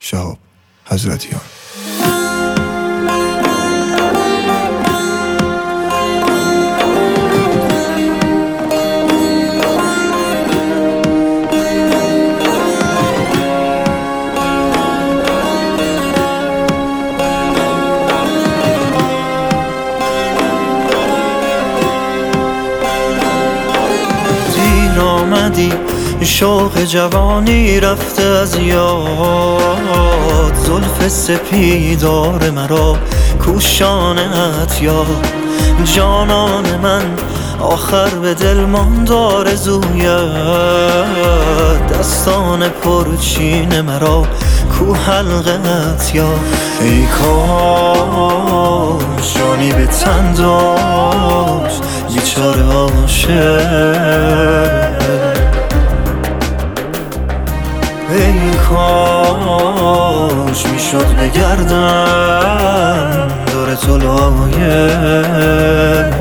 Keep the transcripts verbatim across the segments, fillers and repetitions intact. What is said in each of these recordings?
شهاب حضرتیان. آمدی شوق جوانی رفته از یاد، زلف سپیدار مرا کوشانت یاد. جانان من آخر به دل ماند آرزویت، دستان پرچین مرا کو حلقت یاد. ای کاش جانی به تن داشت بیچاره عاشق، ای کاش میشد بگردم دور تو لایه.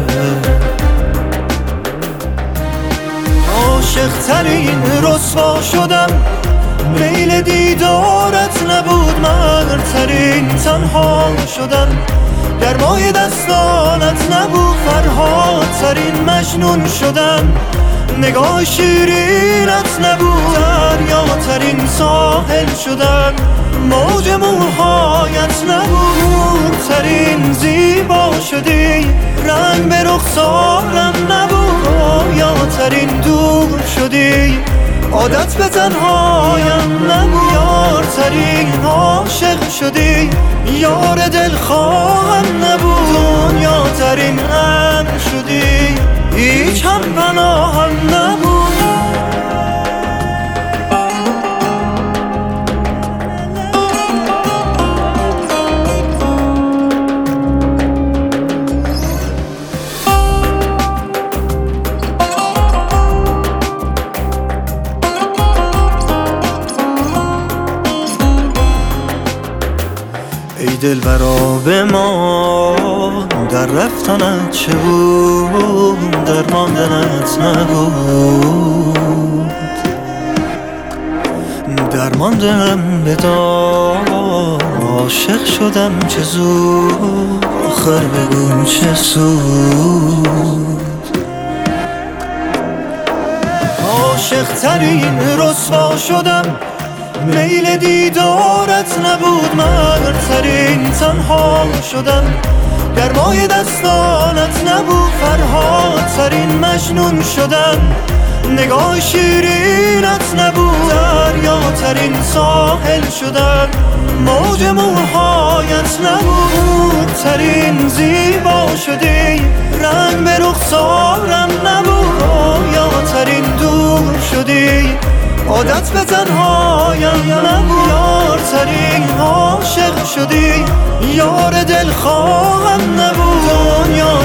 عاشق ترین رسوا شدم، میل دیدارت نبود مرترین تنها شدم. گرمای دستانت نبود فرهاد ترین مجنون شدم. نگاه شیرینت نبود دریا ترین ساحل شدم. موج موهایت نبود ترین زیبا شدی. رنگ به رخسارم نبود رویا ترین دور شدی. عادت به تنهایم نبود یار ترین عاشق شدی. یار دلخواهم نبود دنیا ترین امن شدی. هیچ هم پناهم نبود. ای دلبرا به ما در رفتنت چه بود، در ماندنت نبود. در ماندنم بدار عاشق شدم چه زود، آخر بگو چه سود. عاشق ترین رسوا شدم، میل دیدارت نبود مرترین تنها شدم. گرمای دستانت نبود فرهاد ترین مجنون شدم. نگاه شیرینت نبود دریا ترین ساحل شدم. موج موهایت نبود ترین زیبا شدی. رنگ به رخسارم نبود رویا ترین دور شدی. عادت به تنهایم نبود یار ترین عاشق شدی. یار دلخواهم نبود دنیا